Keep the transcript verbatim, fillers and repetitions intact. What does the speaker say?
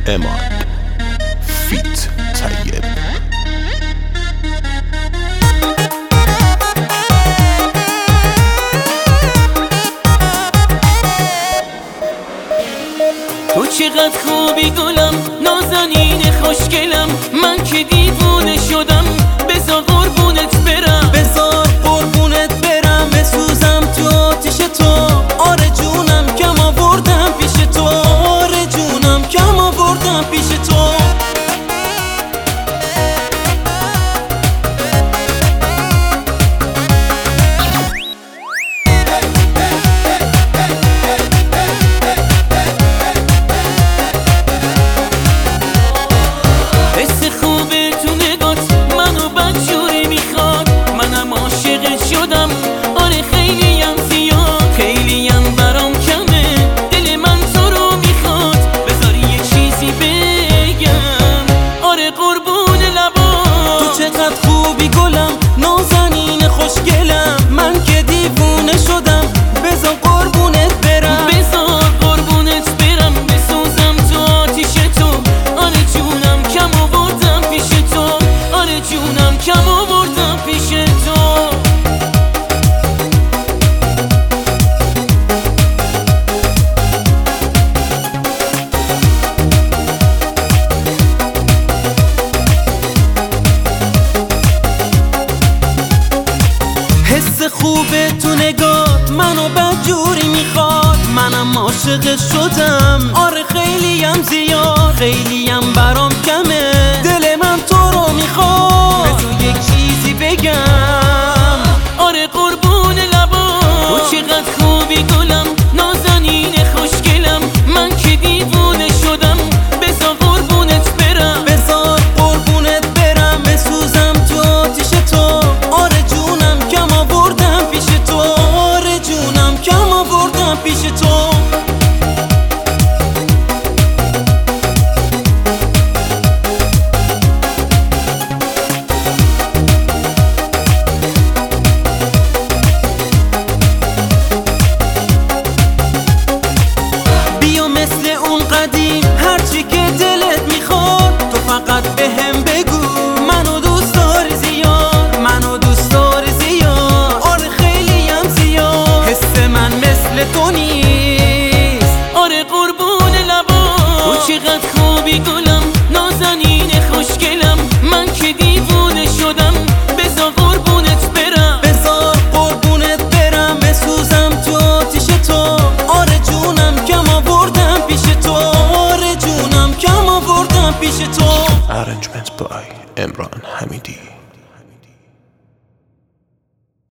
امان فیت طیب. تو چقدر خوبی گلم، نازنین خوشگلم، من که دیوونه شدم. بذار قربونت برم، بذار قربونت برم، بسوزم تو آتیش تو. آره جونم کم آوردم پیش تو، آره جونم کم آوردم پیش تو. خوبی گلم، نازنین خوشگلم، من که دیوونه شدم. بذار قربونت برم، بذار قربونت برم، بسوزم تو آتیش تو. آره جونم کم آوردم پیش تو، آره جونم کم آوردم پیش تو. خوبه تو نگاه منو بدجوری میخواد، منم عاشق شدم. آره خیلیم زیاد، خیلیم برام کمه، دل من تو رو میخواد. بذار یک چیزی بگم، آره قربون لبا. تو چقدر خوبی گلم، نازنین خوشگلم، من که دیوونه شدم. بذار قربونت برم، بذار قربونت برم، بسوزم تو آتیش تو. آره جونم کم آوردم پیش تو، آره جونم کم آوردم پیش تو. بیا مثل اون قدیم، هرچی که دلت میخواد، تو فقط بهم بگو منو دوست داری زیاد، منو دوست داری زیاد. آره خیلیم زیاد، حس من مثل تو نیست. آره قربون لبا. تو چقدر خوبی گلم، نازنین خوشگلم، من که دیوونه شدم. بذار قربونت برم، بذار قربونت برم، بسوزم تو آتیش تو. آره جونم کم آوردم پیش تو، آره جونم کم آوردم پیش تو. Arrangement by Emran Hamidi.